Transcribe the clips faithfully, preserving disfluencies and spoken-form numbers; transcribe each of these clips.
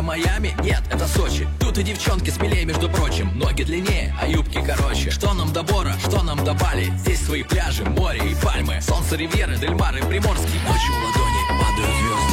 Майами? Нет, это Сочи. Тут и девчонки смелее, между прочим. Ноги длиннее, а юбки короче. Что нам до Бора, что нам до Бали? Здесь свои пляжи, море и пальмы. Солнце, ривьеры, Дельмары, Приморский. Ночью в ладони падают звезды.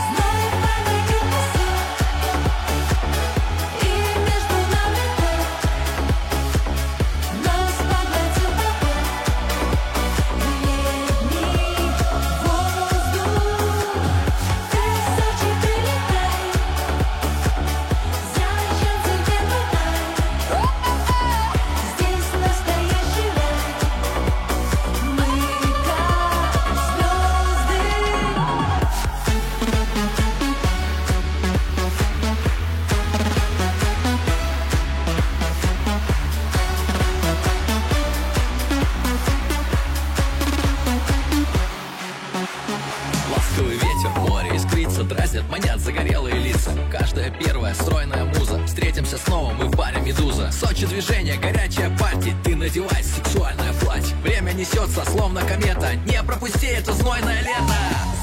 Ласковый ветер, море искрится, дразнят, манят загорелые лица. Каждая первая стройная муза. Встретимся снова, мы в баре «Медуза». Сочи движение, горячая пати. Ты надевай сексуальное платье. Время несется, словно комета. Не пропусти это знойное лето.